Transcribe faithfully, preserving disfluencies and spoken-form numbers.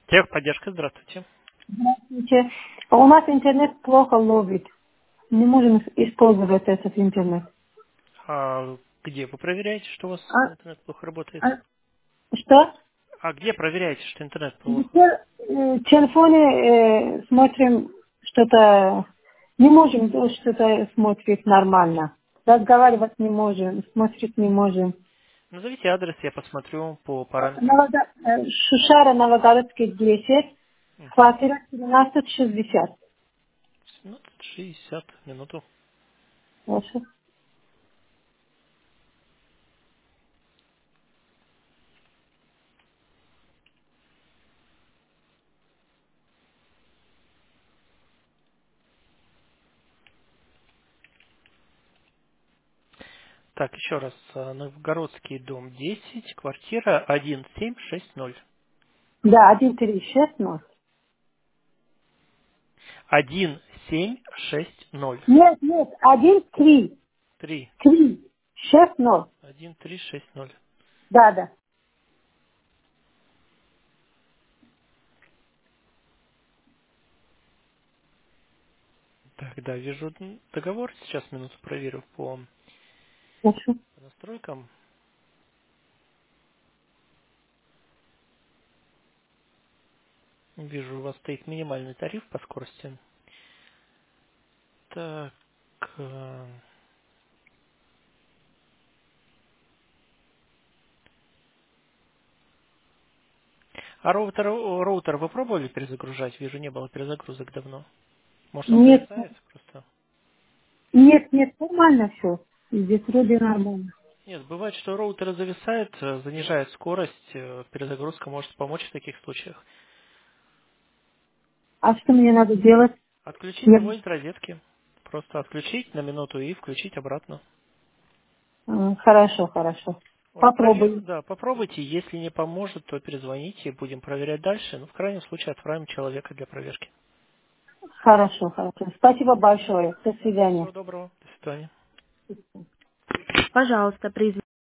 Техподдержка, здравствуйте. Здравствуйте. У нас интернет плохо ловит. Не можем использовать этот интернет. А где вы проверяете, что у вас А, интернет плохо работает? а что? А где проверяете, что интернет В плохо? те- э, телефоне э, смотрим что-то, не можем то, что-то смотреть нормально. Разговаривать не можем, смотреть не можем. Назовите адрес, я посмотрю по параметрам. Нового- э, Шушара, Новогородский, десять, Угу. квартира тринадцать шестьдесят. семнадцать шестьдесят минуту. Хорошо. Так, еще раз. а, Новгородский дом десять, квартира один семь шесть ноль. Да, один три шесть ноль. один семь шесть ноль. Нет, нет, один три. три. Три. Шесть ноль. один три шесть ноль. Да, да. Так, да, вижу договор. Сейчас минуту проверю по Хорошо. настройкам. Вижу, у вас стоит минимальный тариф по скорости. Так. э, А роутер, роутер вы пробовали перезагружать? Вижу, не было перезагрузок давно. Может, он Нет, зависает просто? нет, нет, нормально все. Здесь вроде нормально. Нет, бывает, что роутер зависает, э, занижает скорость. э, Перезагрузка может помочь в таких случаях. А что мне надо делать? Отключить Я- его из розетки. Просто отключить на минуту и включить обратно. А, Хорошо, хорошо. Вот, провер... Попробуем. да, попробуйте. Если не поможет, то перезвоните, будем проверять дальше. Ну, в крайнем случае, отправим человека для проверки. Хорошо, хорошо. Спасибо большое. До свидания. Всего доброго. До свидания. Пожалуйста, произведите.